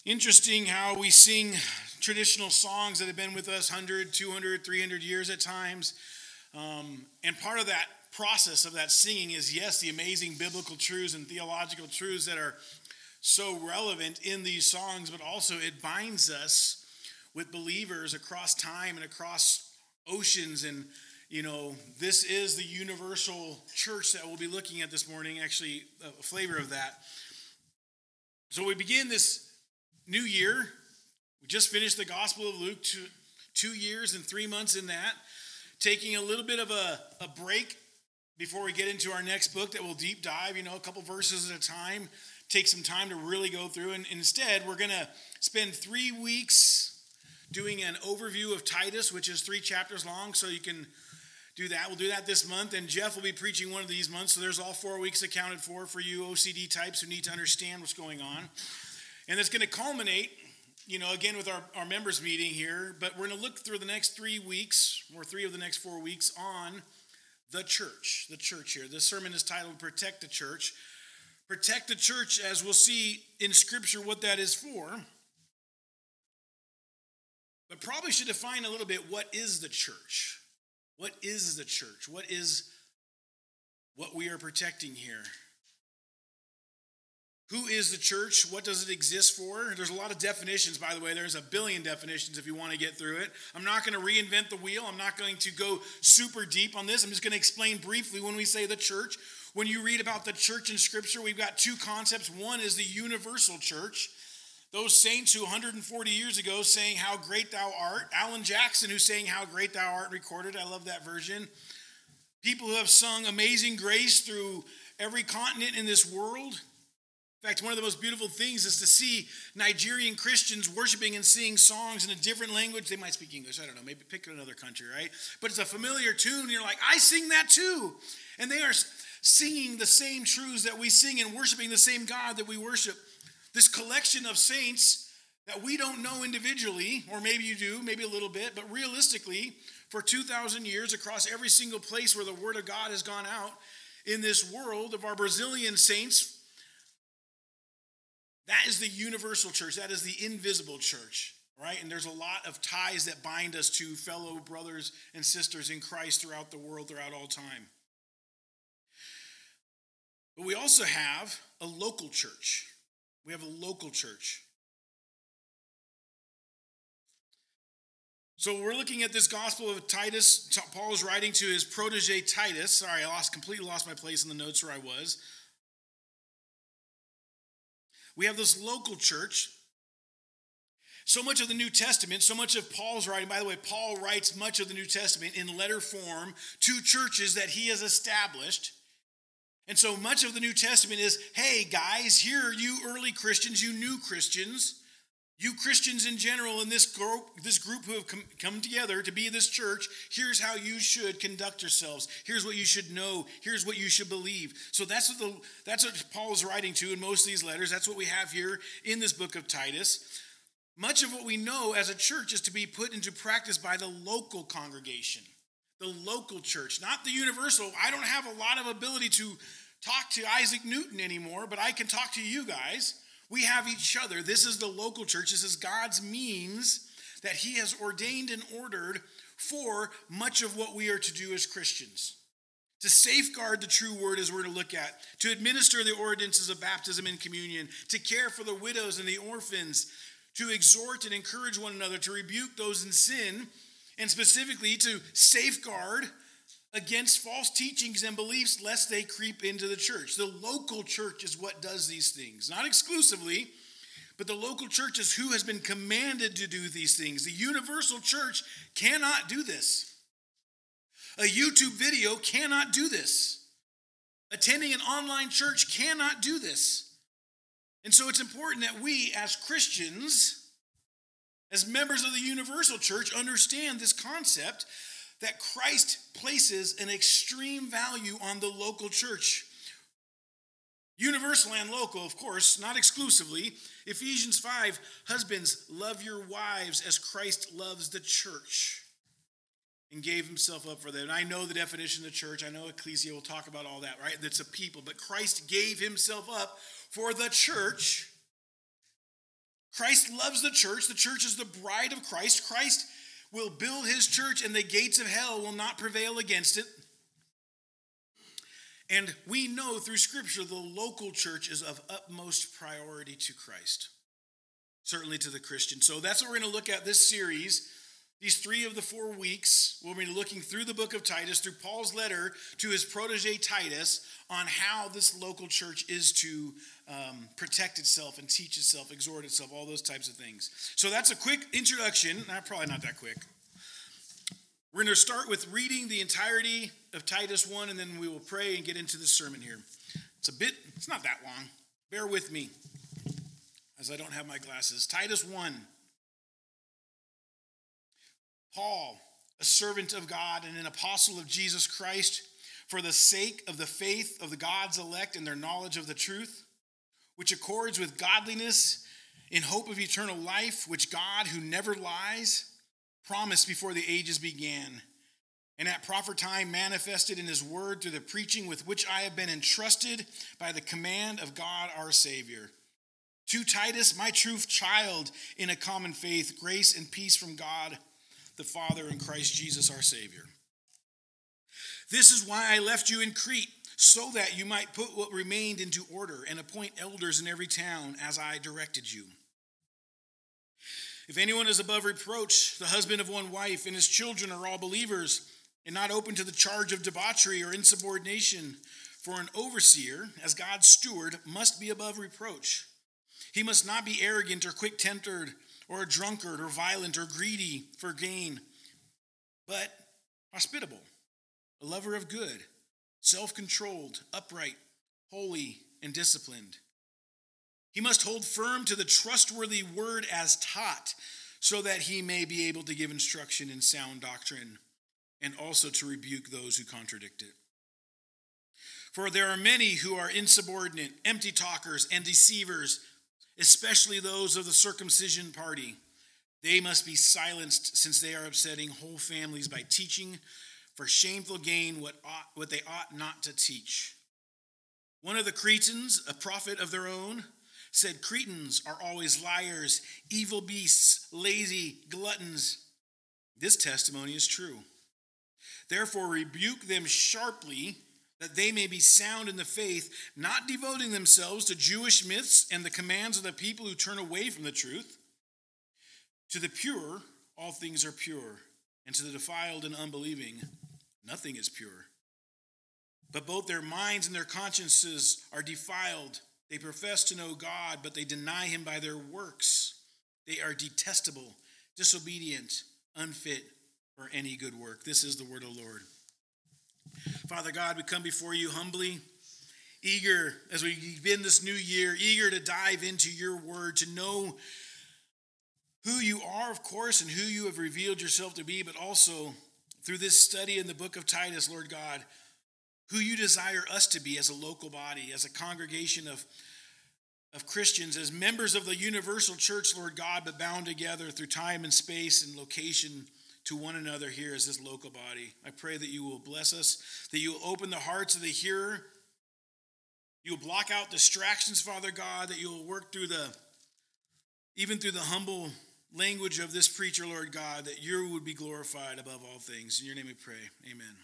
Interesting how we sing traditional songs that have been with us 100, 200, 300 years at times. And part of that process of that singing is, yes, the amazing biblical truths and theological truths that are so relevant in these songs, but also it binds us with believers across time and across oceans. And, this is the universal church that we'll be looking at this morning, actually, a flavor of that. So we begin this new year. We just finished the Gospel of Luke, 2 years and 3 months in that, taking a little bit of a break before we get into our next book that we'll deep dive, a couple verses at a time, take some time to really go through. And instead, we're going to spend 3 weeks doing an overview of Titus, which is 3 chapters long, so you can do that. We'll do that this month, and Jeff will be preaching one of these months, so there's all 4 weeks accounted for you OCD types who need to understand what's going on. And it's going to culminate, again with our members meeting here, but we're going to look through the next 3 weeks, or 3 of the next 4 weeks, on the church here. This sermon is titled Protect the Church. Protect the church, as we'll see in Scripture what that is for. But probably should define a little bit, what is the church? What is the church? What is what we are protecting here? Who is the church? What does it exist for? There's a lot of definitions, by the way. There's a billion definitions if you want to get through it. I'm not going to reinvent the wheel. I'm not going to go super deep on this. I'm just going to explain briefly when we say the church. When you read about the church in Scripture, we've got 2 concepts. One is the universal church. Those saints who 140 years ago sang How Great Thou Art. Alan Jackson, who sang How Great Thou Art, recorded. I love that version. People who have sung Amazing Grace through every continent in this world. In fact, one of the most beautiful things is to see Nigerian Christians worshiping and singing songs in a different language. They might speak English, I don't know, maybe pick another country, right? But it's a familiar tune, and you're like, I sing that too. And they are singing the same truths that we sing and worshiping the same God that we worship. This collection of saints that we don't know individually, or maybe you do, maybe a little bit, but realistically, for 2,000 years across every single place where the Word of God has gone out in this world, of our Brazilian saints, that is the universal church. That is the invisible church, right? And there's a lot of ties that bind us to fellow brothers and sisters in Christ throughout the world, throughout all time. But we also have a local church. We have a local church. So we're looking at this Gospel of Titus. Paul is writing to his protege Titus. Sorry, I completely lost my place in the notes where I was. We have this local church. So much of the New Testament, so much of Paul's writing, by the way, Paul writes much of the New Testament in letter form to churches that he has established. And so much of the New Testament is, hey guys, here you early Christians, you new Christians, you Christians in general in this group who have come together to be this church, here's how you should conduct yourselves. Here's what you should know. Here's what you should believe. So that's what Paul is writing to in most of these letters. That's what we have here in this book of Titus. Much of what we know as a church is to be put into practice by the local congregation. The local church, not the universal. I don't have a lot of ability to talk to Isaac Newton anymore, but I can talk to you guys. We have each other. This is the local church. This is God's means that he has ordained and ordered for much of what we are to do as Christians. To safeguard the true word, as we're going to look at. To administer the ordinances of baptism and communion. To care for the widows and the orphans. To exhort and encourage one another. To rebuke those in sin. And specifically to safeguard against false teachings and beliefs lest they creep into the church. The local church is what does these things. Not exclusively, but the local church is who has been commanded to do these things. The universal church cannot do this. A YouTube video cannot do this. Attending an online church cannot do this. And so it's important that we as Christians, as members of the universal church, understand this concept that Christ places an extreme value on the local church. Universal and local, of course, not exclusively. Ephesians 5, husbands, love your wives as Christ loves the church and gave himself up for them. And I know the definition of the church. I know Ecclesia will talk about all that, right? That's a people. But Christ gave himself up for the church. Christ loves the church. The church is the bride of Christ. Christ will build his church, and the gates of hell will not prevail against it. And we know through Scripture the local church is of utmost priority to Christ, certainly to the Christian. So that's what we're going to look at this series. These 3 of the 4 weeks, we'll be looking through the book of Titus, through Paul's letter to his protege Titus, on how this local church is to protect itself and teach itself, exhort itself, all those types of things. So that's a quick introduction. Probably not that quick. We're going to start with reading the entirety of Titus 1, and then we will pray and get into the sermon here. It's not that long. Bear with me, as I don't have my glasses. Titus 1. Paul, a servant of God and an apostle of Jesus Christ, for the sake of the faith of the God's elect and their knowledge of the truth, which accords with godliness in hope of eternal life, which God, who never lies, promised before the ages began, and at proper time manifested in his word through the preaching with which I have been entrusted by the command of God our Savior. To Titus, my true child in a common faith, grace and peace from God the Father and Christ Jesus our Savior. This is why I left you in Crete, so that you might put what remained into order and appoint elders in every town as I directed you. If anyone is above reproach, the husband of one wife, and his children are all believers, and not open to the charge of debauchery or insubordination, for an overseer, as God's steward, must be above reproach. He must not be arrogant or quick-tempered, or a drunkard, or violent, or greedy for gain, but hospitable, a lover of good, self-controlled, upright, holy, and disciplined. He must hold firm to the trustworthy word as taught, so that he may be able to give instruction in sound doctrine, and also to rebuke those who contradict it. For there are many who are insubordinate, empty talkers, and deceivers, especially those of the circumcision party. They must be silenced, since they are upsetting whole families by teaching for shameful gain what they ought not to teach. One of the Cretans, a prophet of their own, said, Cretans are always liars, evil beasts, lazy, gluttons. This testimony is true. Therefore rebuke them sharply, that they may be sound in the faith, not devoting themselves to Jewish myths and the commands of the people who turn away from the truth. To the pure, all things are pure, and to the defiled and unbelieving, nothing is pure. But both their minds and their consciences are defiled. They profess to know God, but they deny him by their works. They are detestable, disobedient, unfit for any good work. This is the word of the Lord. Father God, we come before you humbly, eager as we begin this new year, eager to dive into your word, to know who you are, of course, and who you have revealed yourself to be, but also through this study in the book of Titus, Lord God, who you desire us to be as a local body, as a congregation of Christians, as members of the universal church, Lord God, but bound together through time and space and location to one another here as this local body. I pray that you will bless us, that you will open the hearts of the hearer. You will block out distractions, Father God, that you will work through even through the humble language of this preacher, Lord God, that you would be glorified above all things. In your name we pray. Amen.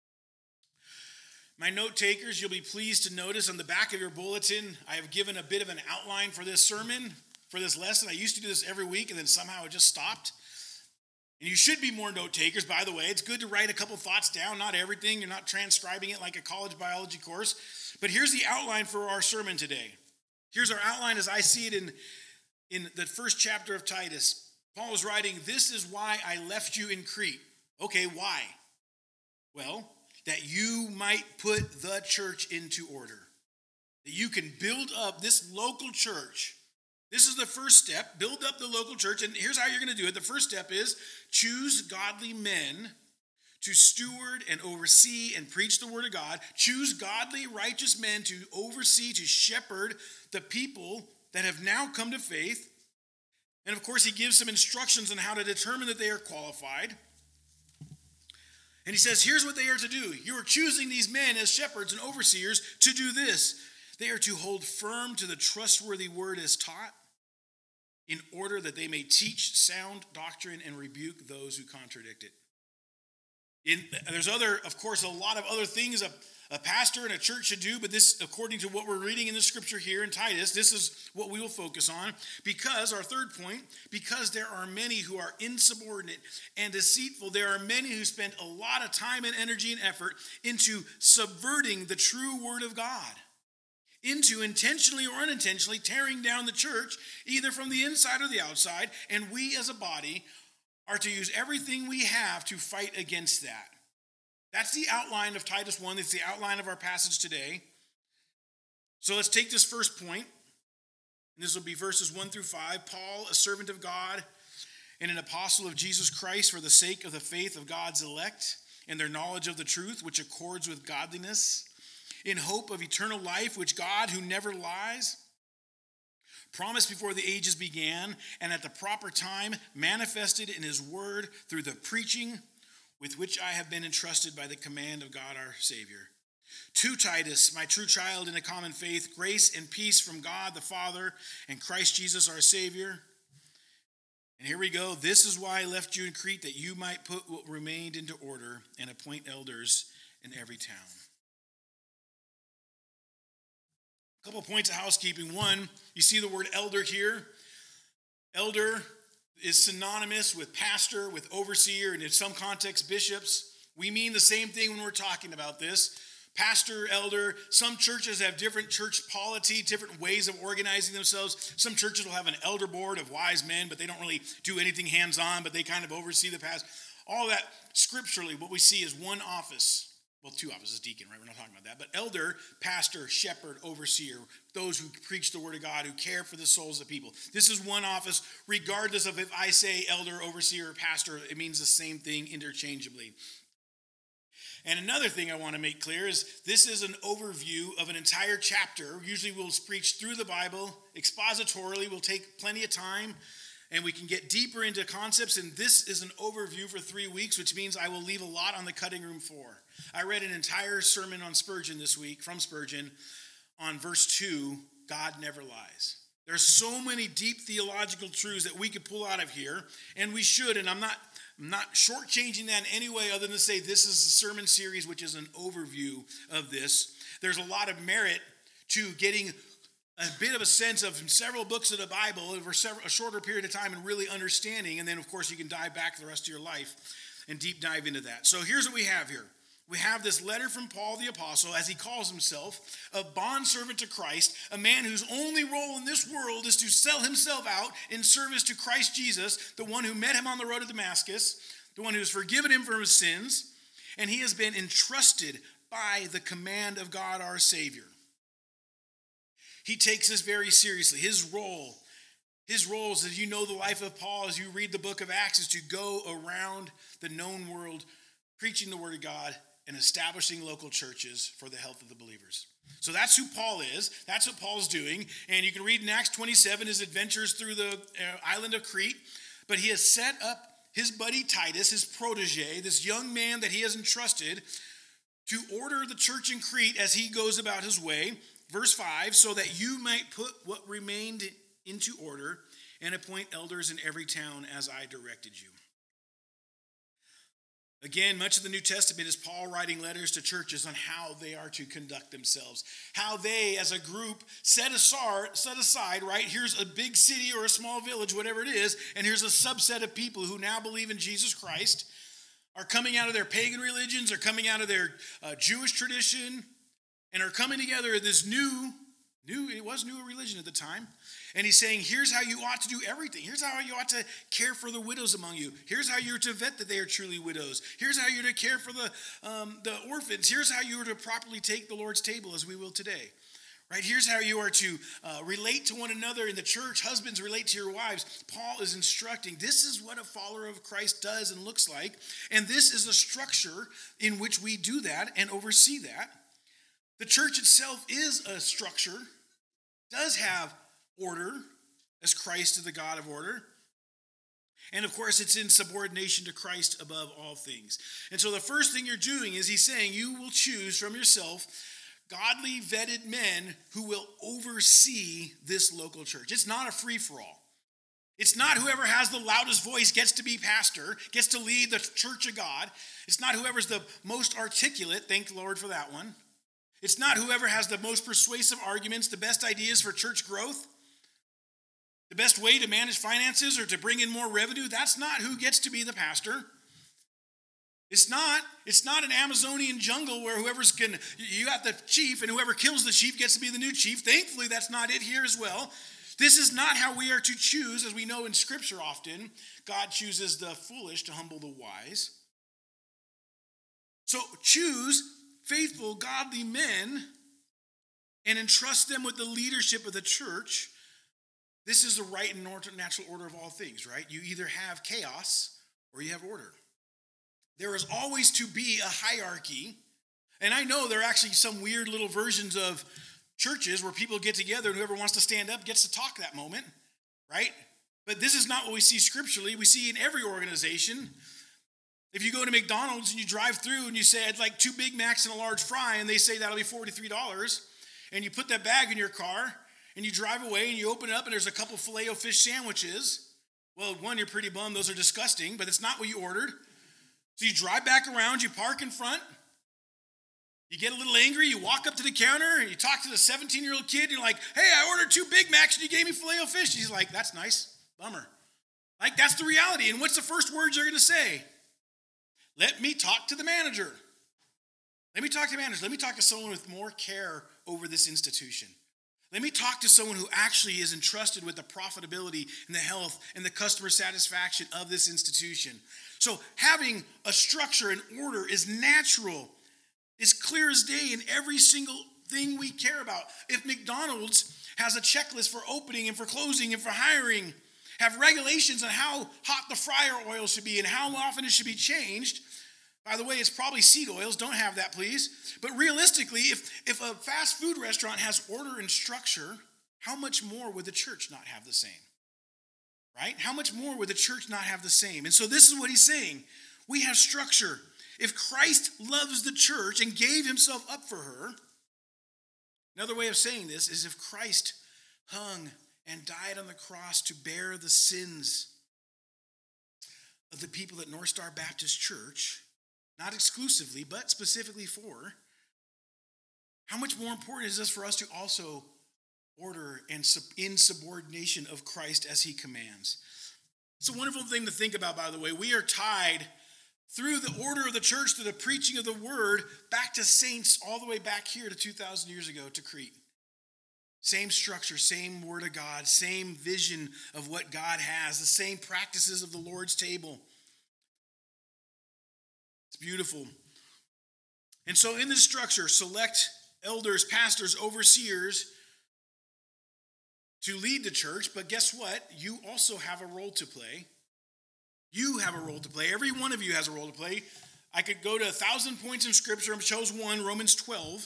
My note takers, you'll be pleased to notice on the back of your bulletin, I have given a bit of an outline for this sermon, for this lesson. I used to do this every week, and then somehow it just stopped. And you should be more note takers, by the way. It's good to write a couple thoughts down, not everything. You're not transcribing it like a college biology course. But here's the outline for our sermon today. Here's our outline as I see it in the first chapter of Titus. Paul is writing, this is why I left you in Crete. Okay, why? Well, that you might put the church into order. That you can build up this local church. This is the first step. Build up the local church. And here's how you're going to do it. The first step is choose godly men to steward and oversee and preach the word of God. Choose godly, righteous men to oversee, to shepherd the people that have now come to faith. And of course, he gives some instructions on how to determine that they are qualified. And he says, here's what they are to do. You are choosing these men as shepherds and overseers to do this. They are to hold firm to the trustworthy word as taught, in order that they may teach sound doctrine and rebuke those who contradict it. There's of course, a lot of other things a pastor and a church should do, but this, according to what we're reading in the scripture here in Titus, this is what we will focus on. Because, our third point, because there are many who are insubordinate and deceitful, there are many who spend a lot of time and energy and effort into subverting the true word of God, into intentionally or unintentionally tearing down the church, either from the inside or the outside, and we as a body are to use everything we have to fight against that. That's the outline of Titus 1. It's the outline of our passage today. So let's take this first point. And this will be verses 1 through 5. Paul, a servant of God and an apostle of Jesus Christ, for the sake of the faith of God's elect and their knowledge of the truth, which accords with godliness, in hope of eternal life, which God, who never lies, promised before the ages began, and at the proper time manifested in his word through the preaching with which I have been entrusted by the command of God our Savior. To Titus, my true child in a common faith, grace and peace from God the Father and Christ Jesus our Savior. And here we go. This is why I left you in Crete, that you might put what remained into order and appoint elders in every town. A couple points of housekeeping. One, you see the word elder here. Elder is synonymous with pastor, with overseer, and in some contexts, bishops. We mean the same thing when we're talking about this. Pastor, elder, some churches have different church polity, different ways of organizing themselves. Some churches will have an elder board of wise men, but they don't really do anything hands-on, but they kind of oversee the pastor. All that, scripturally, what we see is one office. Well, two offices, deacon, right? We're not talking about that. But elder, pastor, shepherd, overseer, those who preach the word of God, who care for the souls of people. This is one office, regardless of if I say elder, overseer, or pastor, it means the same thing interchangeably. And another thing I want to make clear is this is an overview of an entire chapter. Usually we'll preach through the Bible expositorily. We'll take plenty of time, and we can get deeper into concepts. And this is an overview for 3 weeks, which means I will leave a lot on the cutting room floor. I read an entire sermon on Spurgeon this week, from Spurgeon, on verse 2, God never lies. There's so many deep theological truths that we could pull out of here, and we should, and I'm not shortchanging that in any way other than to say this is a sermon series, which is an overview of this. There's a lot of merit to getting a bit of a sense of several books of the Bible over a shorter period of time and really understanding, and then, of course, you can dive back the rest of your life and deep dive into that. So here's what we have here. We have this letter from Paul the Apostle, as he calls himself, a bondservant to Christ, a man whose only role in this world is to sell himself out in service to Christ Jesus, the one who met him on the road to Damascus, the one who has forgiven him for his sins, and he has been entrusted by the command of God our Savior. He takes this very seriously. His role is, as you know the life of Paul, as you read the book of Acts, is to go around the known world preaching the word of God and establishing local churches for the health of the believers. So that's who Paul is. That's what Paul's doing. And you can read in Acts 27 his adventures through the island of Crete. But he has set up his buddy Titus, his protege, this young man that he has entrusted to order the church in Crete as he goes about his way. Verse 5, so that you might put what remained into order and appoint elders in every town as I directed you. Again, much of the New Testament is Paul writing letters to churches on how they are to conduct themselves, how they, as a group, set aside, right? Here's a big city or a small village, whatever it is, and here's a subset of people who now believe in Jesus Christ, are coming out of their pagan religions, are coming out of their Jewish tradition, and are coming together in this new religion at the time. And he's saying, here's how you ought to do everything. Here's how you ought to care for the widows among you. Here's how you're to vet that they are truly widows. Here's how you're to care for the orphans. Here's how you are to properly take the Lord's table, as we will today. Right? Here's how you are to relate to one another in the church. Husbands, relate to your wives. Paul is instructing. This is what a follower of Christ does and looks like. And this is a structure in which we do that and oversee that. The church itself is a structure, does have order, as Christ is the God of order. And of course, it's in subordination to Christ above all things. And so the first thing you're doing is he's saying you will choose from yourself godly, vetted men who will oversee this local church. It's not a free-for-all. It's not whoever has the loudest voice gets to be pastor, gets to lead the church of God. It's not whoever's the most articulate, thank the Lord for that one. It's not whoever has the most persuasive arguments, the best ideas for church growth, the best way to manage finances or to bring in more revenue. That's not who gets to be the pastor. It's not an Amazonian jungle where you got the chief, and whoever kills the chief gets to be the new chief. Thankfully, that's not it here as well. This is not how we are to choose. As we know in Scripture often, God chooses the foolish to humble the wise. So choose faithful, godly men and entrust them with the leadership of the church. This is the right and natural order of all things, right? You either have chaos or you have order. There is always to be a hierarchy. And I know there are actually some weird little versions of churches where people get together and whoever wants to stand up gets to talk that moment, right? But this is not what we see scripturally. We see in every organization. If you go to McDonald's and you drive through and you say, I'd like 2 Big Macs and a large fry, and they say that'll be $43, and you put that bag in your car and you drive away and you open it up and there's a couple Filet-O-Fish sandwiches. Well, one, you're pretty bummed. Those are disgusting, but it's not what you ordered. So you drive back around, you park in front, you get a little angry, you walk up to the counter and you talk to the 17-year-old kid and you're like, hey, I ordered 2 Big Macs and you gave me Filet-O-Fish. He's like, that's nice, bummer. Like, that's the reality. And what's the first words you're going to say? Let me talk to the manager. Let me talk to the manager. Let me talk to someone with more care over this institution. Let me talk to someone who actually is entrusted with the profitability and the health and the customer satisfaction of this institution. So having a structure and order is natural, is clear as day in every single thing we care about. If McDonald's has a checklist for opening and for closing and for hiring, have regulations on how hot the fryer oil should be and how often it should be changed. By the way, it's probably seed oils. Don't have that, please. But realistically, if a fast food restaurant has order and structure, how much more would the church not have the same? Right? How much more would the church not have the same? And so this is what he's saying. We have structure. If Christ loves the church and gave himself up for her, another way of saying this is if Christ hung and died on the cross to bear the sins of the people at North Star Baptist Church, not exclusively, but specifically for, how much more important is this for us to also order and in subordination of Christ as he commands? It's a wonderful thing to think about, by the way. We are tied through the order of the church, through the preaching of the word, back to saints all the way back here to 2,000 years ago to Crete. Same structure, same word of God, same vision of what God has, the same practices of the Lord's table. It's beautiful. And so in this structure, select elders, pastors, overseers to lead the church. But guess what? You also have a role to play. You have a role to play. Every one of you has a role to play. I could go to 1,000 points in Scripture. I chose one, Romans 12.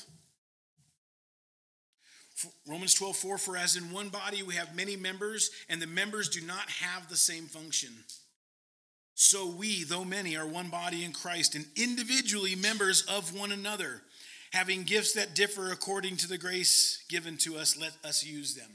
Romans 12:4, for as in one body we have many members, and the members do not have the same function. So we, though many, are one body in Christ, and individually members of one another. Having gifts that differ according to the grace given to us, let us use them.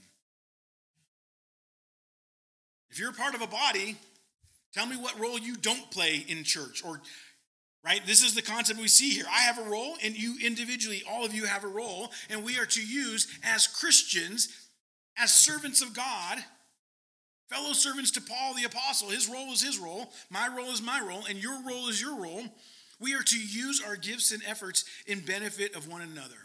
If you're a part of a body, tell me what role you don't play in church. Or, right, this is the concept we see here. I have a role, and you individually, all of you have a role, and we are to use as Christians, as servants of God, fellow servants to Paul the apostle. His role is his role, my role is my role, and your role is your role. We are to use our gifts and efforts in benefit of one another.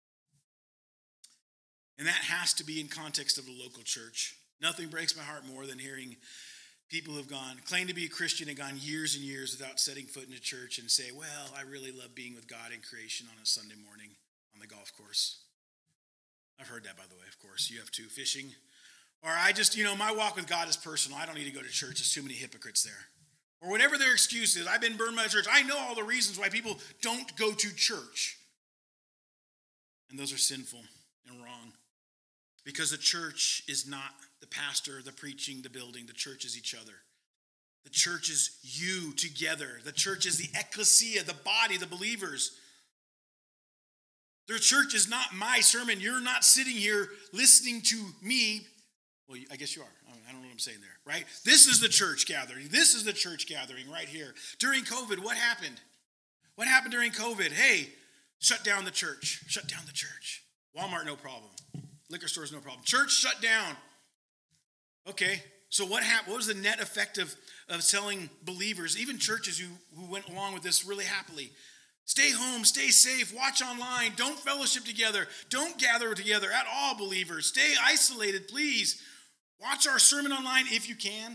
And that has to be in context of the local church. Nothing breaks my heart more than hearing people who've claimed to be a Christian and gone years and years without setting foot in a church and say, well, I really love being with God in creation on a Sunday morning on the golf course. I've heard that, by the way, of course. You have too, fishing. Or I just, my walk with God is personal. I don't need to go to church. There's too many hypocrites there. Or whatever their excuse is. I've been burned by the church. I know all the reasons why people don't go to church. And those are sinful and wrong. Because the church is not the pastor, the preaching, the building. The church is each other. The church is you together. The church is the ecclesia, the body, the believers. The church is not my sermon. You're not sitting here listening to me Well, I guess you are. I don't know what I'm saying there, right? This is the church gathering. This is the church gathering right here. During COVID, what happened? What happened during COVID? Hey, shut down the church. Shut down the church. Walmart, no problem. Liquor stores, no problem. Church shut down. Okay, so what happened? What was the net effect of telling believers, even churches who went along with this really happily? Stay home, stay safe, watch online, don't fellowship together, don't gather together at all, believers. Stay isolated, please. Watch our sermon online if you can.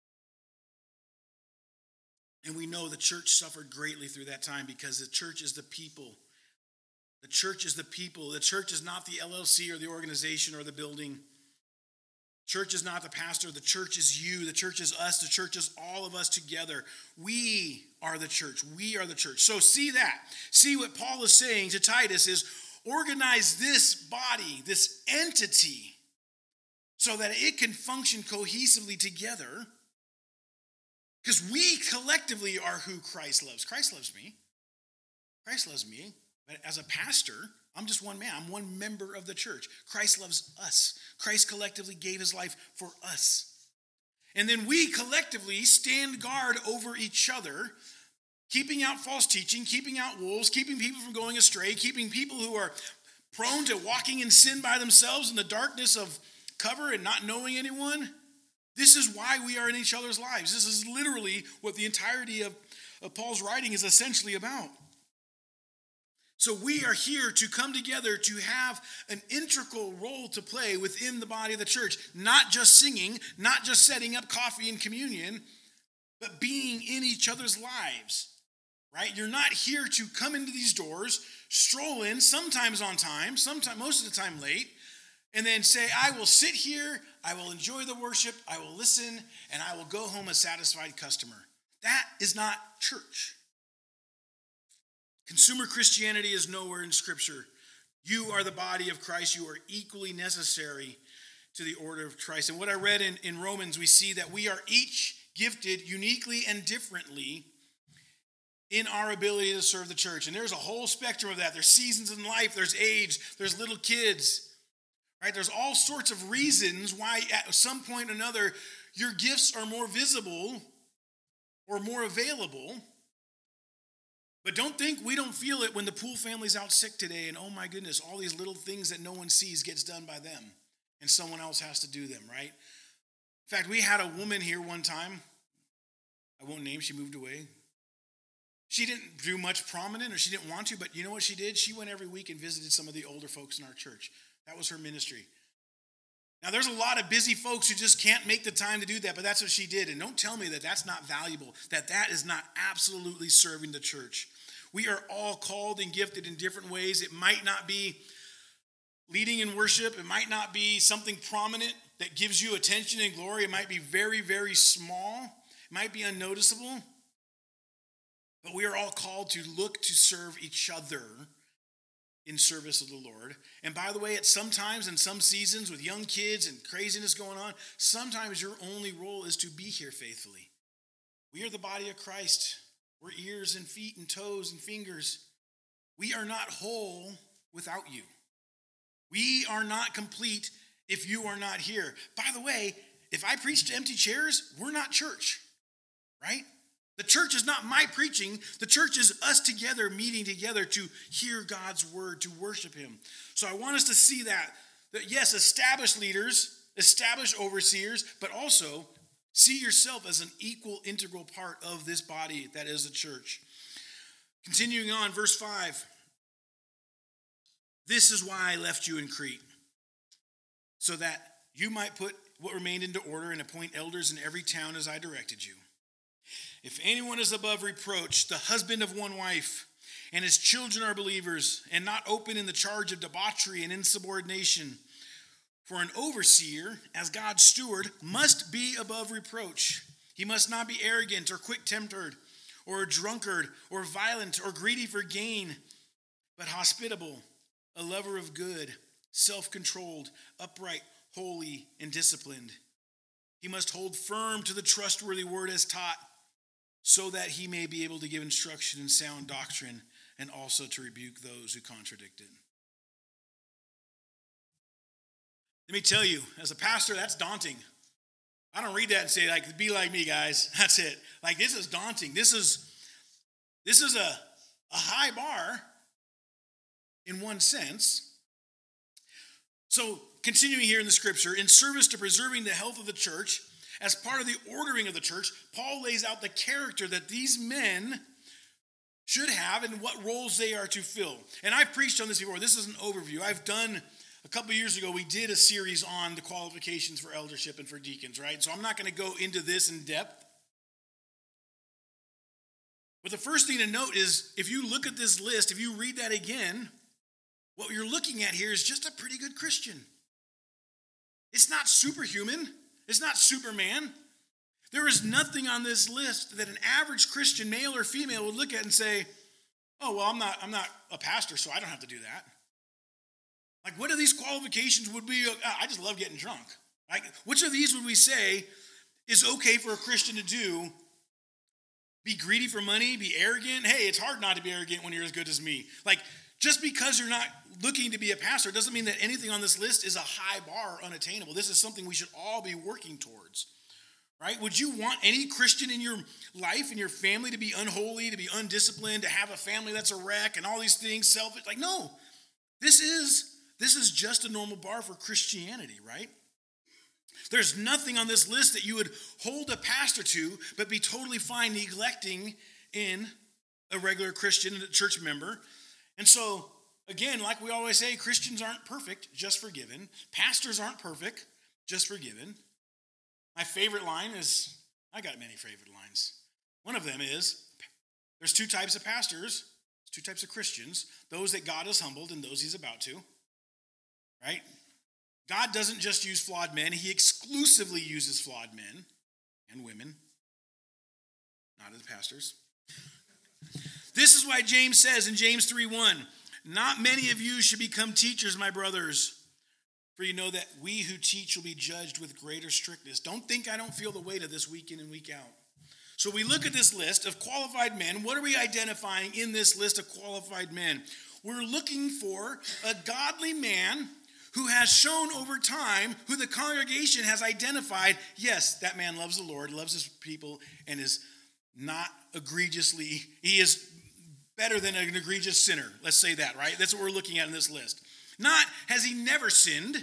And we know the church suffered greatly through that time because the church is the people. The church is the people. The church is not the LLC or the organization or the building. Church is not the pastor. The church is you. The church is us. The church is all of us together. We are the church. We are the church. So see that. See what Paul is saying to Titus is organize this body, this entity, so that it can function cohesively together. Because we collectively are who Christ loves. Christ loves me. Christ loves me. But as a pastor, I'm just one man. I'm one member of the church. Christ loves us. Christ collectively gave his life for us. And then we collectively stand guard over each other, keeping out false teaching, keeping out wolves, keeping people from going astray, keeping people who are prone to walking in sin by themselves in the darkness of cover and not knowing anyone. This is why we are in each other's lives. This is literally what the entirety of Paul's writing is essentially about. So we are here to come together to have an integral role to play within the body of the church. Not just singing, not just setting up coffee and communion, but being in each other's lives, right? You're not here to come into these doors, stroll in, sometimes on time, sometimes most of the time late, and then say, I will sit here, I will enjoy the worship, I will listen, and I will go home a satisfied customer. That is not church. Consumer Christianity is nowhere in Scripture. You are the body of Christ. You are equally necessary to the order of Christ. And what I read in Romans, we see that we are each gifted uniquely and differently in our ability to serve the church. And there's a whole spectrum of that. There's seasons in life, there's age, there's little kids, right? There's all sorts of reasons why at some point or another your gifts are more visible or more available. But don't think we don't feel it when the Poole family's out sick today and oh my goodness, all these little things that no one sees gets done by them and someone else has to do them, right? In fact, we had a woman here one time. I won't name, she moved away. She didn't do much prominent or she didn't want to, but you know what she did? She went every week and visited some of the older folks in our church. That was her ministry. Now, there's a lot of busy folks who just can't make the time to do that, but that's what she did. And don't tell me that that's not valuable, that is not absolutely serving the church. We are all called and gifted in different ways. It might not be leading in worship. It might not be something prominent that gives you attention and glory. It might be very, very small. It might be unnoticeable. But we are all called to look to serve each other in service of the Lord. And by the way, at sometimes in some seasons with young kids and craziness going on, sometimes your only role is to be here faithfully. We are the body of Christ. We're ears and feet and toes and fingers. We are not whole without you. We are not complete if you are not here. By the way, if I preach to empty chairs, we're not church, right? The church is not my preaching. The church is us together, meeting together to hear God's word, to worship him. So I want us to see that yes, establish leaders, establish overseers, but also see yourself as an equal, integral part of this body that is the church. Continuing on, verse 5. This is why I left you in Crete, so that you might put what remained into order and appoint elders in every town as I directed you. If anyone is above reproach, the husband of one wife, and his children are believers, and not open in the charge of debauchery and insubordination, for an overseer, as God's steward, must be above reproach. He must not be arrogant or quick-tempered, or a drunkard, or violent, or greedy for gain, but hospitable, a lover of good, self-controlled, upright, holy, and disciplined. He must hold firm to the trustworthy word as taught, so that he may be able to give instruction in sound doctrine and also to rebuke those who contradict it. Let me tell you, as a pastor, that's daunting. I don't read that and say, like, be like me, guys. That's it. Like, this is daunting. This is a high bar in one sense. So, continuing here in the scripture, in service to preserving the health of the church, as part of the ordering of the church, Paul lays out the character that these men should have and what roles they are to fill. And I've preached on this before. This is an overview. A couple of years ago, we did a series on the qualifications for eldership and for deacons, right? So I'm not going to go into this in depth. But the first thing to note is, if you look at this list, if you read that again, what you're looking at here is just a pretty good Christian. It's not superhuman. It's not Superman. There is nothing on this list that an average Christian, male or female, would look at and say, oh, well, I'm not a pastor, so I don't have to do that. Like, what are these qualifications would be? I just love getting drunk. Like, which of these would we say is okay for a Christian to do? Be greedy for money, be arrogant. Hey, it's hard not to be arrogant when you're as good as me. Like, just because you're not looking to be a pastor doesn't mean that anything on this list is a high bar, unattainable. This is something we should all be working towards, right? Would you want any Christian in your life, in your family, to be unholy, to be undisciplined, to have a family that's a wreck and all these things, selfish? Like, no. This is just a normal bar for Christianity, right? There's nothing on this list that you would hold a pastor to, but be totally fine neglecting in a regular Christian, a church member. And so, again, like we always say, Christians aren't perfect, just forgiven. Pastors aren't perfect, just forgiven. My favorite line is, I got many favorite lines. One of them is, there's two types of pastors, two types of Christians, those that God has humbled and those he's about to, right? God doesn't just use flawed men, he exclusively uses flawed men and women, not as pastors. This is why James says in James 3:1, not many of you should become teachers, my brothers, for you know that we who teach will be judged with greater strictness. Don't think I don't feel the weight of this week in and week out. So we look at this list of qualified men. What are we identifying in this list of qualified men? We're looking for a godly man who has shown over time, who the congregation has identified, yes, that man loves the Lord, loves his people, and is not egregiously, he is better than an egregious sinner. Let's say that, right? That's what we're looking at in this list. Not, has he never sinned?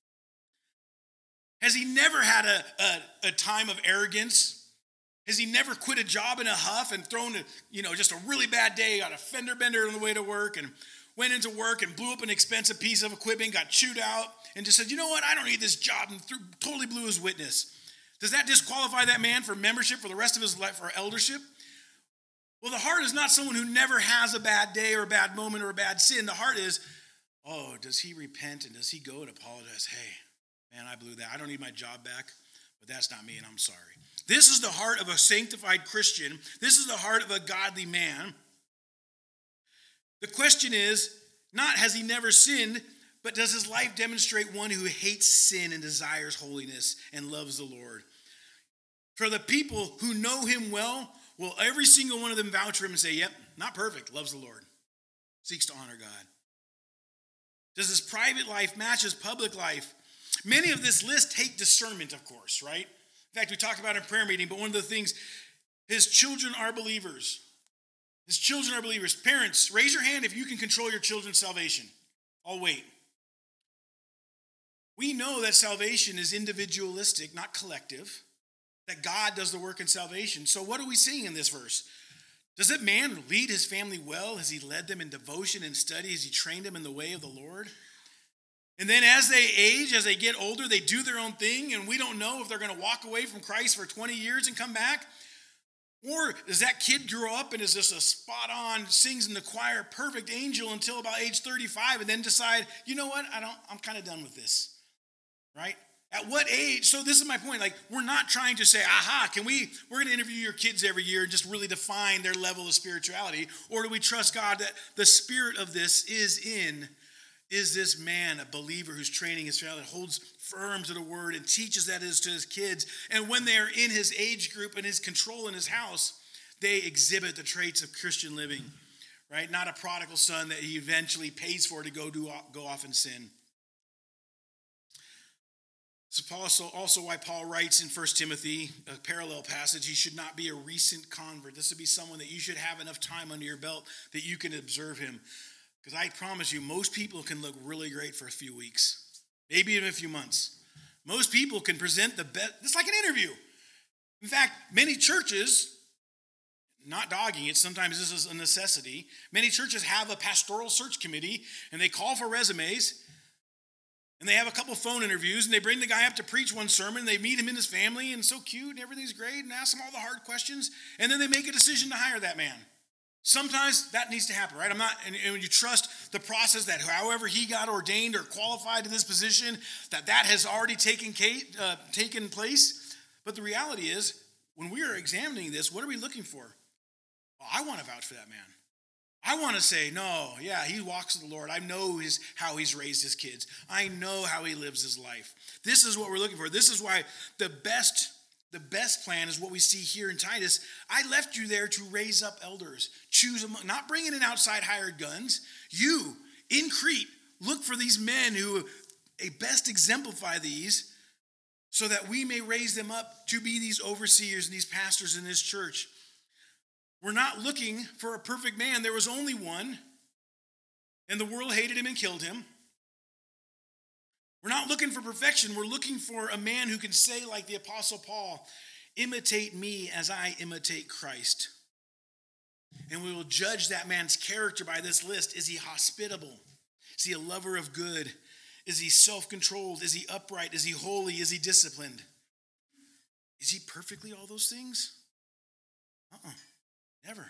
Has he never had a time of arrogance? Has he never quit a job in a huff and thrown just a really bad day, got a fender bender on the way to work and went into work and blew up an expensive piece of equipment, got chewed out, and just said, you know what, I don't need this job, and totally blew his witness. Does that disqualify that man for membership for the rest of his life, for eldership? Well, the heart is not someone who never has a bad day or a bad moment or a bad sin. The heart is, oh, does he repent and does he go and apologize? Hey, man, I blew that. I don't need my job back, but that's not me and I'm sorry. This is the heart of a sanctified Christian. This is the heart of a godly man. The question is, not has he never sinned, but does his life demonstrate one who hates sin and desires holiness and loves the Lord? For the people who know him well, will every single one of them vouch for him and say, yep, not perfect, loves the Lord, seeks to honor God? Does his private life match his public life? Many of this list take discernment, of course, right? In fact, we talked about it in prayer meeting, but one of the things, his children are believers. His children are believers. Parents, raise your hand if you can control your children's salvation. I'll wait. We know that salvation is individualistic, not collective, that God does the work in salvation. So what are we seeing in this verse? Does that man lead his family well? Has he led them in devotion and study? Has he trained them in the way of the Lord? And then as they age, as they get older, they do their own thing, and we don't know if they're going to walk away from Christ for 20 years and come back. Or does that kid grow up and is just a spot-on, sings in the choir, perfect angel until about age 35 and then decide, you know what, I'm kind of done with this, right? At what age? So this is my point. Like, we're not trying to say, we're going to interview your kids every year and just really define their level of spirituality. Or do we trust God that the spirit of this is this man a believer who's training his family, holds firm to the word and teaches that is to his kids. And when they're in his age group and his control in his house, they exhibit the traits of Christian living, right? Not a prodigal son that he eventually pays for to go off and sin. So also why Paul writes in 1 Timothy, a parallel passage, he should not be a recent convert. This would be someone that you should have enough time under your belt that you can observe him. Because I promise you, most people can look really great for a few weeks, maybe even a few months. Most people can present the best. It's like an interview. In fact, many churches, not dogging it, sometimes this is a necessity. Many churches have a pastoral search committee, and they call for resumes, and they have a couple phone interviews, and they bring the guy up to preach one sermon, and they meet him in his family, and so cute, and everything's great, and ask him all the hard questions, and then they make a decision to hire that man. Sometimes that needs to happen, right? And when you trust the process that however he got ordained or qualified to this position, that has already taken place. But the reality is, when we are examining this, what are we looking for? Well, I want to vouch for that man. I want to say, no, yeah, he walks with the Lord. I know how he's raised his kids. I know how he lives his life. This is what we're looking for. This is why the best plan is what we see here in Titus. I left you there to raise up elders. Choose them, not bringing in outside hired guns. You, in Crete, look for these men who best exemplify these so that we may raise them up to be these overseers and these pastors in this church. We're not looking for a perfect man. There was only one, and the world hated him and killed him. We're not looking for perfection. We're looking for a man who can say, like the Apostle Paul, imitate me as I imitate Christ. And we will judge that man's character by this list. Is he hospitable? Is he a lover of good? Is he self-controlled? Is he upright? Is he holy? Is he disciplined? Is he perfectly all those things? Never.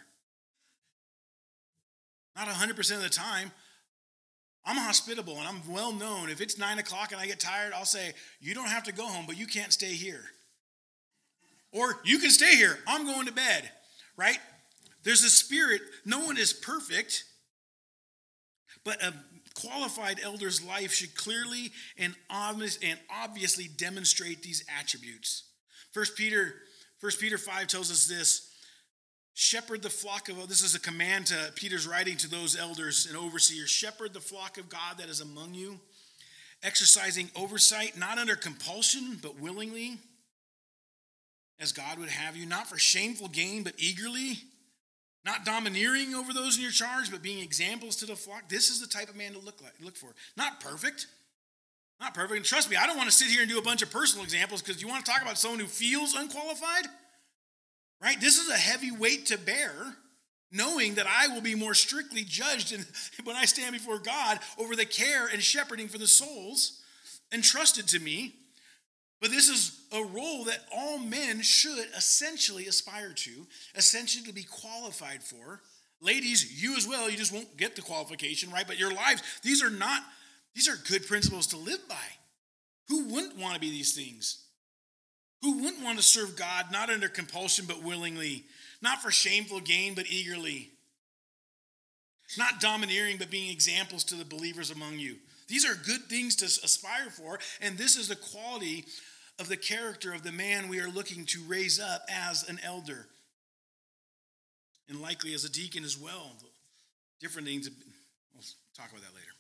Not 100% of the time. I'm hospitable and I'm well known. If it's 9 o'clock and I get tired, I'll say, you don't have to go home, but you can't stay here. Or you can stay here. I'm going to bed, right? There's a spirit. No one is perfect, but a qualified elder's life should clearly and obviously demonstrate these attributes. 1 Peter 5 tells us this. Shepherd the flock of, this is a command to Peter's writing to those elders and overseers. Shepherd the flock of God that is among you, exercising oversight, not under compulsion, but willingly, as God would have you, not for shameful gain, but eagerly, not domineering over those in your charge, but being examples to the flock. This is the type of man to look for. Not perfect. Not perfect. And trust me, I don't want to sit here and do a bunch of personal examples because you want to talk about someone who feels unqualified? Right? This is a heavy weight to bear, knowing that I will be more strictly judged when I stand before God over the care and shepherding for the souls entrusted to me. But this is a role that all men should essentially aspire to, essentially to be qualified for. Ladies, you as well, you just won't get the qualification, right? But your lives, these are good principles to live by. Who wouldn't want to be these things? Who wouldn't want to serve God, not under compulsion, but willingly, not for shameful gain, but eagerly, not domineering, but being examples to the believers among you? These are good things to aspire for, and this is the quality of the character of the man we are looking to raise up as an elder, and likely as a deacon as well. Different things, we'll talk about that later.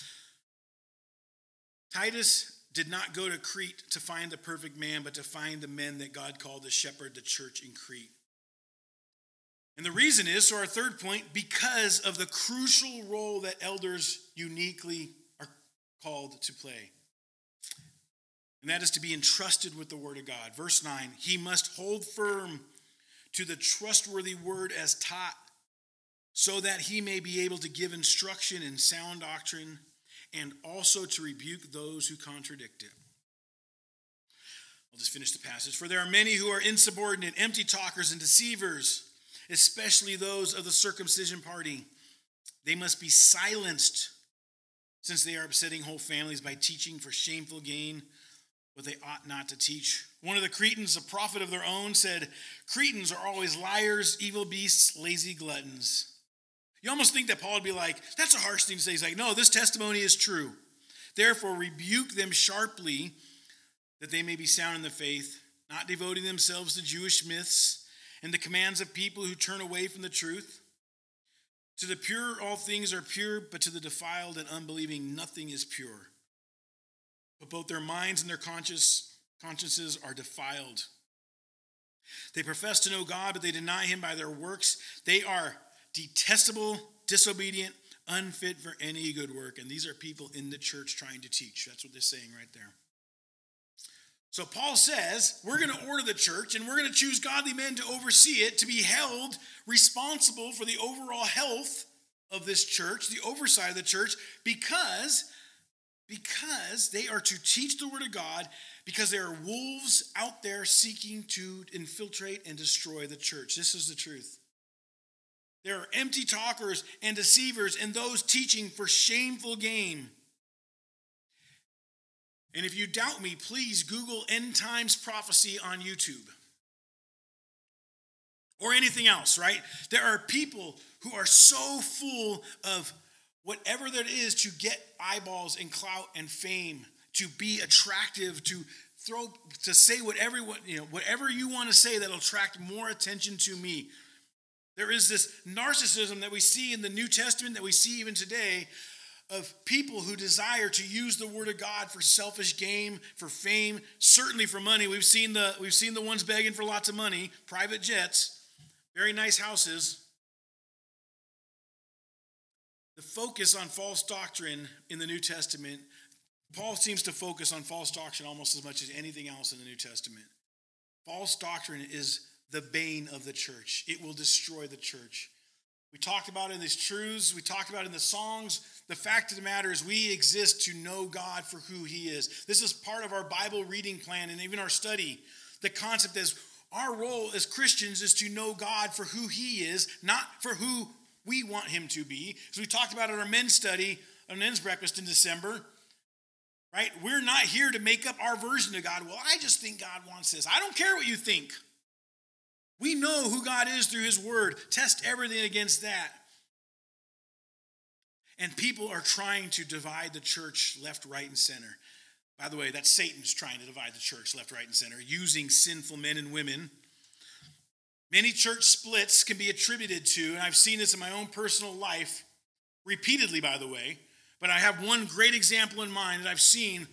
Titus did not go to Crete to find the perfect man, but to find the men that God called to shepherd the church in Crete. And the reason is, so our third point, because of the crucial role that elders uniquely are called to play. And that is to be entrusted with the word of God. Verse 9, he must hold firm to the trustworthy word as taught, so that he may be able to give instruction in sound doctrine, and also to rebuke those who contradict it. I'll just finish the passage. For there are many who are insubordinate, empty talkers, and deceivers, especially those of the circumcision party. They must be silenced, since they are upsetting whole families by teaching for shameful gain what they ought not to teach. One of the Cretans, a prophet of their own, said, Cretans are always liars, evil beasts, lazy gluttons. You almost think that Paul would be like, that's a harsh thing to say. He's like, no, this testimony is true. Therefore, rebuke them sharply, that they may be sound in the faith, not devoting themselves to Jewish myths and the commands of people who turn away from the truth. To the pure, all things are pure, but to the defiled and unbelieving, nothing is pure. but both their minds and their consciences are defiled. They profess to know God, but they deny him by their works. They are detestable, disobedient, unfit for any good work. And these are people in the church trying to teach. That's what they're saying right there. So Paul says, we're going to order the church, and we're going to choose godly men to oversee it, to be held responsible for the overall health of this church, the oversight of the church, because they are to teach the word of God, because there are wolves out there seeking to infiltrate and destroy the church. This is the truth. There are empty talkers and deceivers and those teaching for shameful gain. And if you doubt me, please Google end times prophecy on YouTube. Or anything else, right? There are people who are so full of whatever that is to get eyeballs and clout and fame, to be attractive, to say whatever you want to say that'll attract more attention to me. There is this narcissism that we see in the New Testament, that we see even today, of people who desire to use the word of God for selfish gain, for fame, certainly for money. We've seen the ones begging for lots of money, private jets, very nice houses. The focus on false doctrine in the New Testament, Paul seems to focus on false doctrine almost as much as anything else in the New Testament. False doctrine is the bane of the church. It will destroy the church. We talked about it in these truths. We talked about it in the songs. The fact of the matter is we exist to know God for who he is. This is part of our Bible reading plan and even our study. The concept is our role as Christians is to know God for who he is, not for who we want him to be. As we talked about in our men's study, our men's breakfast in December, right? We're not here to make up our version of God. Well, I just think God wants this. I don't care what you think. We know who God is through his word. Test everything against that. And people are trying to divide the church left, right, and center. By the way, that's Satan's trying to divide the church left, right, and center, using sinful men and women. Many church splits can be attributed to, and I've seen this in my own personal life, repeatedly, by the way, but I have one great example in mind that I've seen.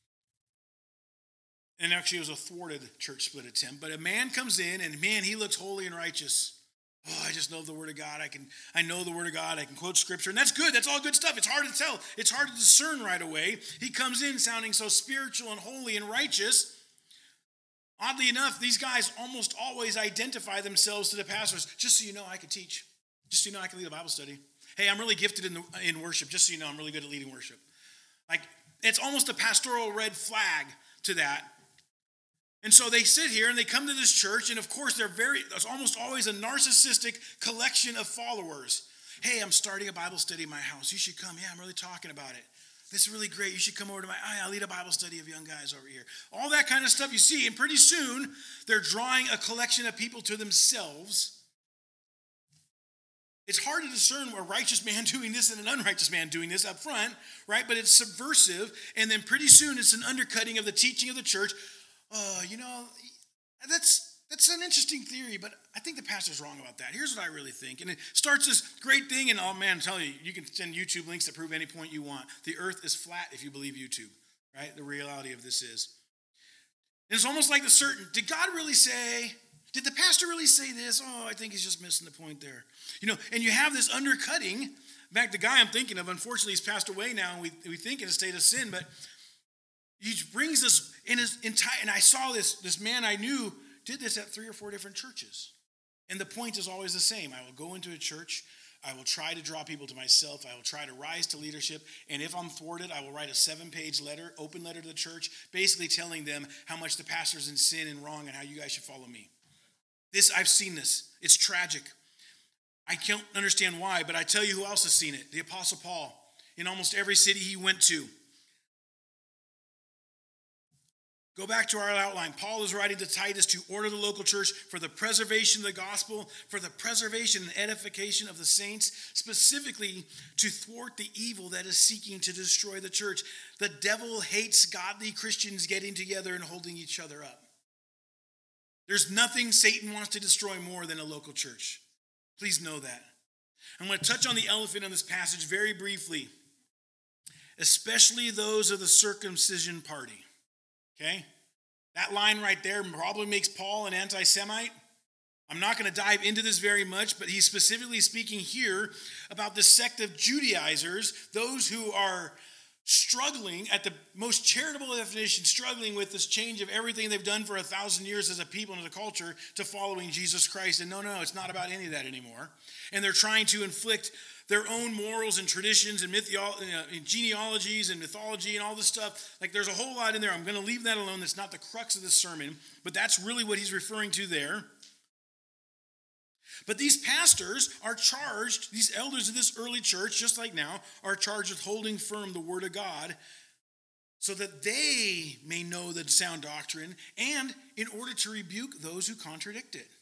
And actually, it was a thwarted church split attempt. But a man comes in, and man, he looks holy and righteous. Oh, I just know the word of God. I know the word of God. I can quote scripture. And that's good. That's all good stuff. It's hard to tell. It's hard to discern right away. He comes in sounding so spiritual and holy and righteous. Oddly enough, these guys almost always identify themselves to the pastors. Just so you know, I can teach. Just so you know, I can lead a Bible study. Hey, I'm really gifted in worship. Just so you know, I'm really good at leading worship. Like, it's almost a pastoral red flag to that. And so they sit here and they come to this church, and of course there's almost always a narcissistic collection of followers. Hey, I'm starting a Bible study in my house. You should come. Yeah, I'm really talking about it. This is really great. You should come over to I lead a Bible study of young guys over here. All that kind of stuff you see, and pretty soon they're drawing a collection of people to themselves. It's hard to discern a righteous man doing this and an unrighteous man doing this up front, right? But it's subversive, and then pretty soon it's an undercutting of the teaching of the church. That's an interesting theory, but I think the pastor's wrong about that. Here's what I really think. And it starts this great thing, and oh man, I'm telling you, you can send YouTube links to prove any point you want. The earth is flat if you believe YouTube, right? The reality of this is. And it's almost like did God really say, did the pastor really say this? Oh, I think he's just missing the point there. And you have this undercutting. In fact, the guy I'm thinking of, unfortunately, he's passed away now, and we think in a state of sin, but he brings this in his entire, and I saw this man I knew did this at 3 or 4 different churches. And the point is always the same. I will go into a church. I will try to draw people to myself. I will try to rise to leadership. And if I'm thwarted, I will write a 7-page letter, open letter to the church, basically telling them how much the pastor's in sin and wrong and how you guys should follow me. I've seen this. It's tragic. I can't understand why, but I tell you who else has seen it. The Apostle Paul. In almost every city he went to. Go back to our outline. Paul is writing to Titus to order the local church for the preservation of the gospel, for the preservation and edification of the saints, specifically to thwart the evil that is seeking to destroy the church. The devil hates godly Christians getting together and holding each other up. There's nothing Satan wants to destroy more than a local church. Please know that. I'm going to touch on the elephant in this passage very briefly. especially those of the circumcision party. Okay? That line right there probably makes Paul an anti-Semite. I'm not going to dive into this very much, but he's specifically speaking here about the sect of Judaizers, those who are struggling, at the most charitable definition, struggling with this change of everything they've done for 1,000 years as a people and as a culture to following Jesus Christ. And no, it's not about any of that anymore. And they're trying to inflict their own morals and traditions and genealogies and mythology and all this stuff. Like, there's a whole lot in there. I'm going to leave that alone. That's not the crux of this sermon, but that's really what he's referring to there. But these pastors are charged, these elders of this early church, just like now, are charged with holding firm the word of God so that they may know the sound doctrine and in order to rebuke those who contradict it.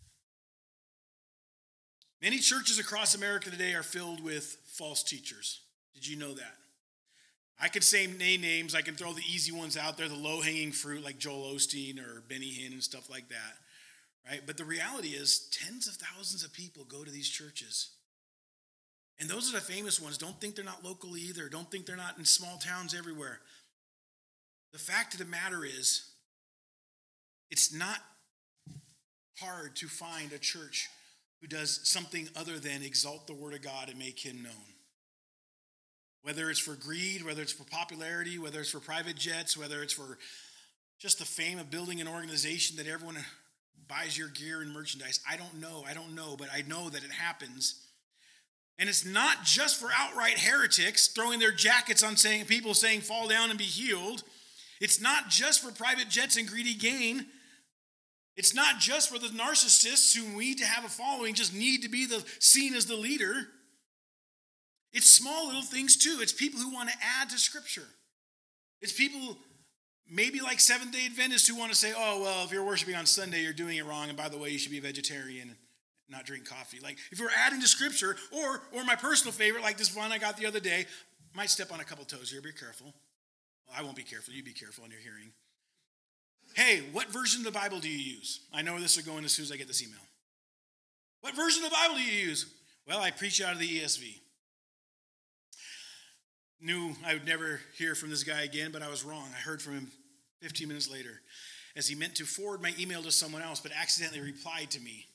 Many churches across America today are filled with false teachers. Did you know that? I could say names. I can throw the easy ones out there, the low-hanging fruit like Joel Osteen or Benny Hinn and stuff like that. Right? But the reality is tens of thousands of people go to these churches. And those are the famous ones. Don't think they're not local either. Don't think they're not in small towns everywhere. The fact of the matter is, it's not hard to find a church who does something other than exalt the word of God and make him known. Whether it's for greed, whether it's for popularity, whether it's for private jets, whether it's for just the fame of building an organization that everyone buys your gear and merchandise. I don't know, but I know that it happens. And it's not just for outright heretics throwing their jackets on people saying, fall down and be healed. It's not just for private jets and greedy gain. It's not just for the narcissists who need to have a following, just need to be seen as the leader. It's small little things too. It's people who want to add to Scripture. It's people maybe like Seventh-day Adventists who want to say, oh, well, if you're worshiping on Sunday, you're doing it wrong. And by the way, you should be a vegetarian and not drink coffee. Like, if we're adding to Scripture, or my personal favorite, like this one I got the other day, might step on a couple toes here, be careful. Well, I won't be careful. You be careful on your hearing. Hey, what version of the Bible do you use? I know this will go in as soon as I get this email. What version of the Bible do you use? Well, I preach out of the ESV. Knew I would never hear from this guy again, but I was wrong. I heard from him 15 minutes later as he meant to forward my email to someone else, but accidentally replied to me.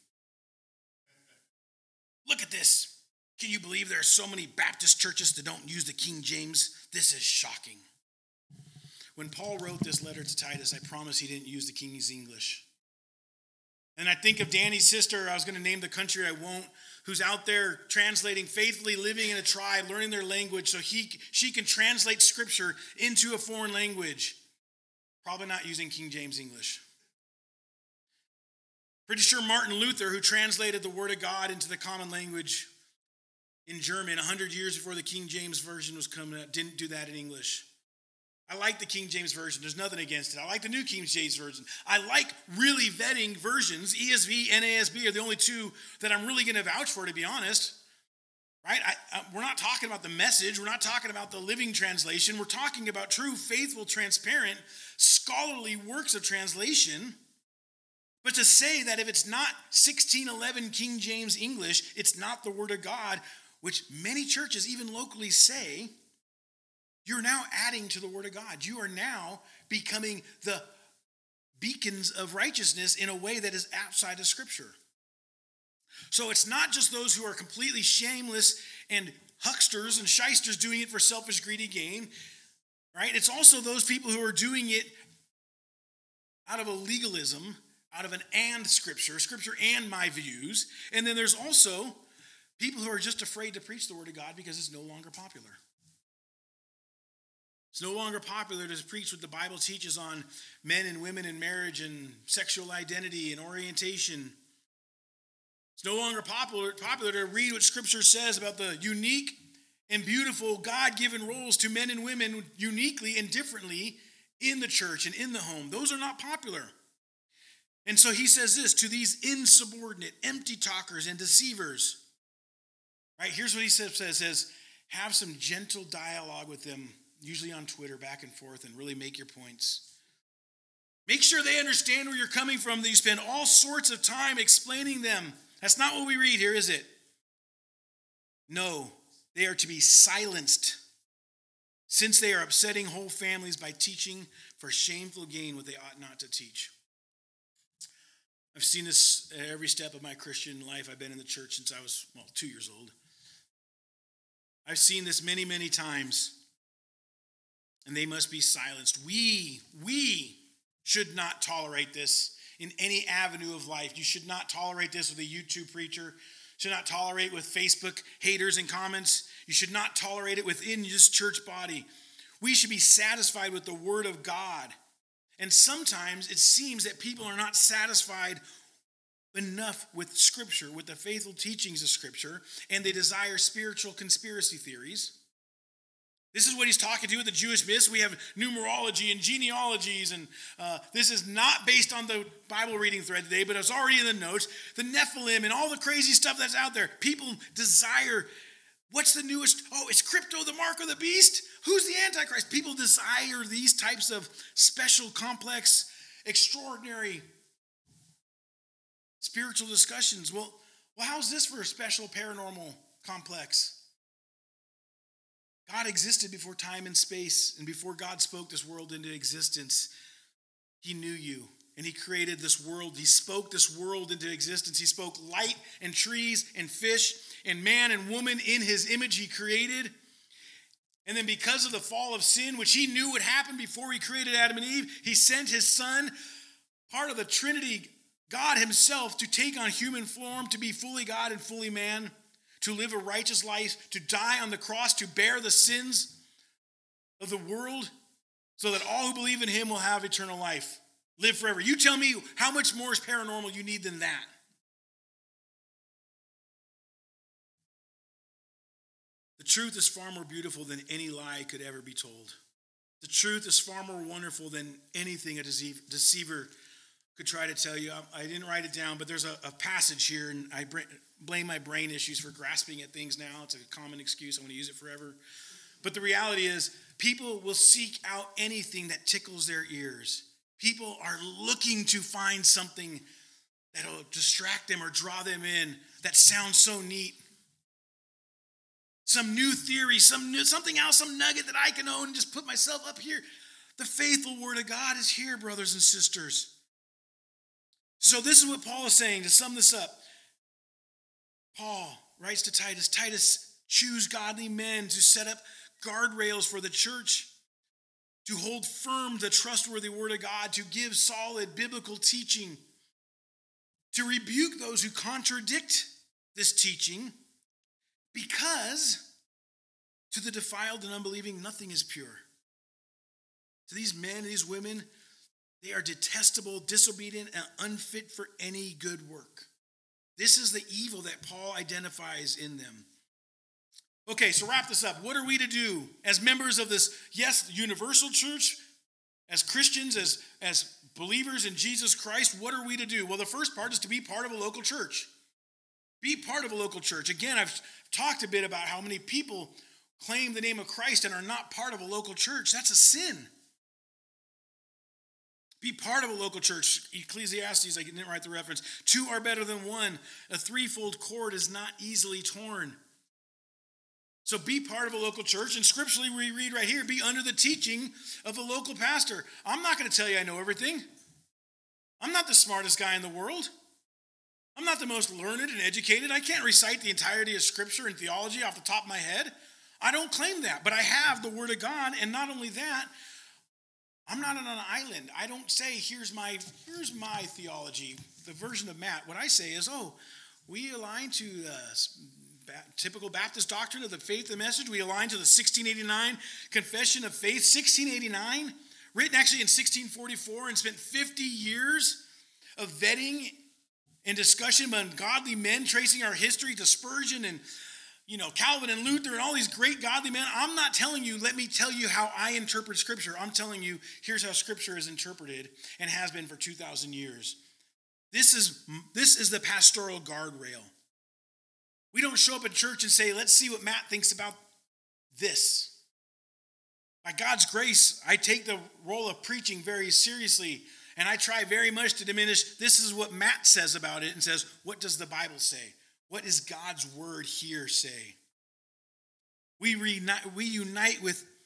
Look at this. Can you believe there are so many Baptist churches that don't use the King James? This is shocking. When Paul wrote this letter to Titus, I promise he didn't use the King's English. And I think of Danny's sister, I was going to name the country, I won't, who's out there translating, faithfully living in a tribe, learning their language so she can translate Scripture into a foreign language. Probably not using King James English. Pretty sure Martin Luther, who translated the Word of God into the common language in German 100 years before the King James Version was coming out, didn't do that in English. I like the King James Version. There's nothing against it. I like the New King James Version. I like really vetting versions. ESV, NASB are the only two that I'm really going to vouch for, to be honest. Right? We're not talking about the Message. We're not talking about the Living Translation. We're talking about true, faithful, transparent, scholarly works of translation. But to say that if it's not 1611 King James English, it's not the Word of God, which many churches, even locally, say, you're now adding to the Word of God. You are now becoming the beacons of righteousness in a way that is outside of Scripture. So it's not just those who are completely shameless and hucksters and shysters doing it for selfish, greedy gain, right? It's also those people who are doing it out of a legalism, out of an and Scripture and my views. And then there's also people who are just afraid to preach the Word of God because it's no longer popular. It's no longer popular to preach what the Bible teaches on men and women and marriage and sexual identity and orientation. It's no longer popular to read what Scripture says about the unique and beautiful God-given roles to men and women uniquely and differently in the church and in the home. Those are not popular. And so he says this, to these insubordinate, empty talkers and deceivers. Right, here's what he says, have some gentle dialogue with them, usually on Twitter, back and forth, and really make your points. Make sure they understand where you're coming from, that you spend all sorts of time explaining them. That's not what we read here, is it? No, they are to be silenced. since they are upsetting whole families by teaching for shameful gain what they ought not to teach. I've seen this at every step of my Christian life. I've been in the church since I was, 2 years old. I've seen this many, many times, and they must be silenced. We should not tolerate this in any avenue of life. You should not tolerate this with a YouTube preacher. You should not tolerate with Facebook haters and comments. You should not tolerate it within this church body. We should be satisfied with the Word of God. And sometimes it seems that people are not satisfied enough with Scripture, with the faithful teachings of Scripture, and they desire spiritual conspiracy theories. This is what he's talking to with the Jewish myths. We have numerology and genealogies, and this is not based on the Bible reading thread today, but it's already in the notes. The Nephilim and all the crazy stuff that's out there. People desire, what's the newest? Oh, it's crypto, the mark of the beast? Who's the Antichrist? People desire these types of special, complex, extraordinary spiritual discussions. Well, how's this for a special, paranormal, complex? God existed before time and space, and before God spoke this world into existence, he knew you, and he created this world. He spoke this world into existence. He spoke light and trees and fish and man and woman in his image he created. And then because of the fall of sin, which he knew would happen before he created Adam and Eve, he sent his son, part of the Trinity, God himself, to take on human form, to be fully God and fully man, to live a righteous life, to die on the cross, to bear the sins of the world, so that all who believe in him will have eternal life, live forever. You tell me how much more is paranormal you need than that. The truth is far more beautiful than any lie could ever be told. The truth is far more wonderful than anything a deceiver could try to tell you. I didn't write it down, but there's a passage here, and I blame my brain issues for grasping at things now. It's a common excuse. I'm going to use it forever. But the reality is, people will seek out anything that tickles their ears. People are looking to find something that will distract them or draw them in that sounds so neat. Some new theory, something else, some nugget that I can own and just put myself up here. The faithful word of God is here, brothers and sisters. So this is what Paul is saying to sum this up. Paul writes to Titus, choose godly men to set up guardrails for the church, to hold firm the trustworthy word of God, to give solid biblical teaching, to rebuke those who contradict this teaching, because to the defiled and unbelieving, nothing is pure. To these men and these women, they are detestable, disobedient, and unfit for any good work. This is the evil that Paul identifies in them. Okay, so wrap this up. What are we to do as members of this, yes, universal church, as Christians, as believers in Jesus Christ? What are we to do? Well, the first part is to be part of a local church. Be part of a local church. Again, I've talked a bit about how many people claim the name of Christ and are not part of a local church. That's a sin. Be part of a local church. Ecclesiastes, I didn't write the reference. 2 are better than 1. A threefold cord is not easily torn. So be part of a local church. And scripturally, we read right here, be under the teaching of a local pastor. I'm not going to tell you I know everything. I'm not the smartest guy in the world. I'm not the most learned and educated. I can't recite the entirety of scripture and theology off the top of my head. I don't claim that, but I have the word of God. And not only that, I'm not on an island. I don't say, here's my theology, the version of Matt. What I say is, we align to typical Baptist doctrine of the faith and message. We align to the 1689 Confession of Faith, 1689, written actually in 1644, and spent 50 years of vetting and discussion among godly men, tracing our history to Spurgeon and Calvin and Luther and all these great godly men. I'm not telling you, let me tell you how I interpret Scripture. I'm telling you, here's how Scripture is interpreted and has been for 2,000 years. This is the pastoral guardrail. We don't show up at church and say, let's see what Matt thinks about this. By God's grace, I take the role of preaching very seriously, and I try very much to diminish, this is what Matt says about it, and says, what does the Bible say? What does God's word here say? We unite with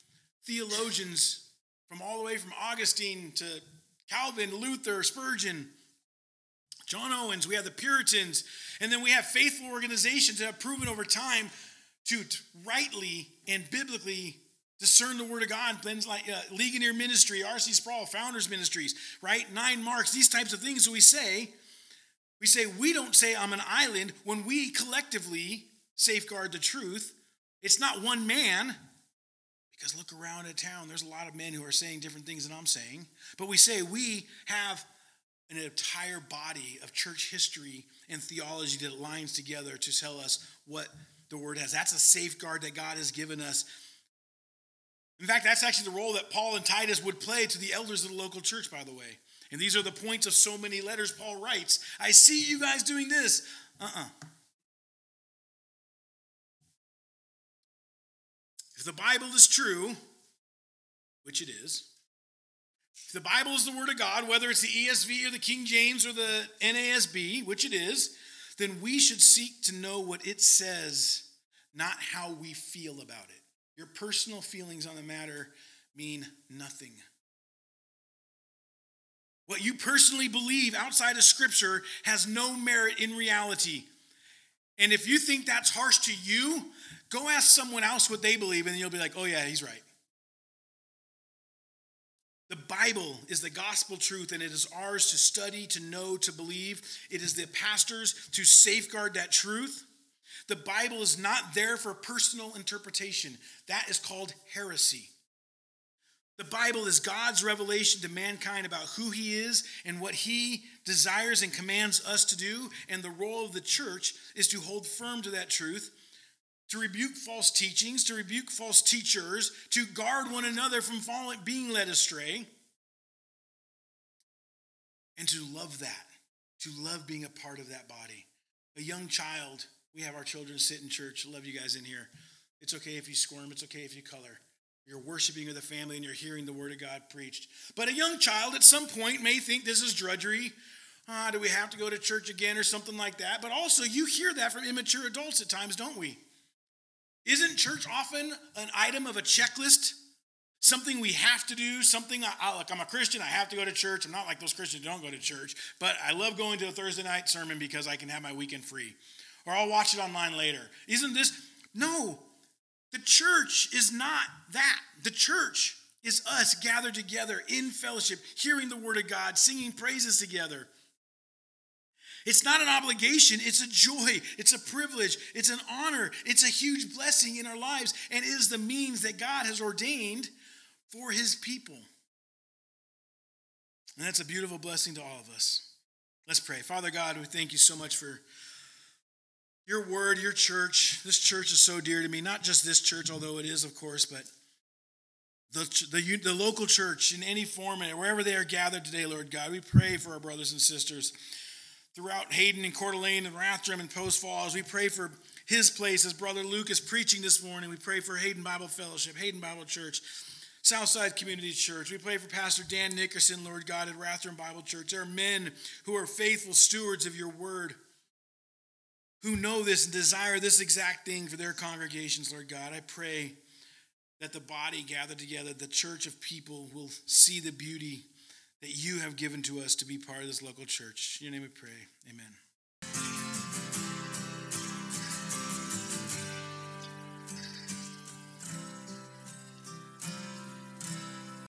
theologians from all the way from Augustine to Calvin, Luther, Spurgeon, John Owens. We have the Puritans, and then we have faithful organizations that have proven over time to rightly and biblically discern the Word of God. Things like Ligonier Ministry, R.C. Sproul, Founders Ministries, right? 9 Marks, these types of things. So we say we don't say I'm an island when we collectively safeguard the truth. It's not one man, because look around at town. There's a lot of men who are saying different things than I'm saying. But we say we have an entire body of church history and theology that aligns together to tell us what the Word has. That's a safeguard that God has given us. In fact, that's actually the role that Paul and Titus would play to the elders of the local church, by the way. And these are the points of so many letters Paul writes. I see you guys doing this. If the Bible is true, which it is, if the Bible is the Word of God, whether it's the ESV or the King James or the NASB, which it is, then we should seek to know what it says, not how we feel about it. Your personal feelings on the matter mean nothing. What you personally believe outside of Scripture has no merit in reality. And if you think that's harsh to you, go ask someone else what they believe, and you'll be like, oh yeah, he's right. The Bible is the gospel truth, and it is ours to study, to know, to believe. It is the pastor's to safeguard that truth. The Bible is not there for personal interpretation. That is called heresy. The Bible is God's revelation to mankind about who he is and what he desires and commands us to do, and the role of the church is to hold firm to that truth, to rebuke false teachings, to rebuke false teachers, to guard one another from being led astray, and to love that, to love being a part of that body. A young child, we have our children sit in church. I love you guys in here. It's okay if you squirm. It's okay if you color. You're worshiping with a family and you're hearing the Word of God preached. But a young child at some point may think this is drudgery. Do we have to go to church again or something like that? But also you hear that from immature adults at times, don't we? Isn't church often an item of a checklist? Something we have to do, something, like I'm a Christian, I have to go to church. I'm not like those Christians who don't go to church, but I love going to a Thursday night sermon because I can have my weekend free. Or I'll watch it online later. Isn't this? No, the church is not that. The church is us gathered together in fellowship, hearing the Word of God, singing praises together. It's not an obligation, it's a joy, it's a privilege, it's an honor, it's a huge blessing in our lives, and it is the means that God has ordained for his people. And that's a beautiful blessing to all of us. Let's pray. Father God, we thank you so much for your word, your church. This church is so dear to me, not just this church, although it is, of course, but the local church in any form, and wherever they are gathered today, Lord God. We pray for our brothers and sisters throughout Hayden and Coeur d'Alene and Rathdrum and Post Falls. We pray for his place as Brother Luke is preaching this morning. We pray for Hayden Bible Fellowship, Hayden Bible Church, Southside Community Church. We pray for Pastor Dan Nickerson, Lord God, at Rathdrum Bible Church. There are men who are faithful stewards of your word, who know this and desire this exact thing for their congregations, Lord God. I pray that the body gathered together, the church of people, will see the beauty that you have given to us to be part of this local church. In your name we pray. Amen.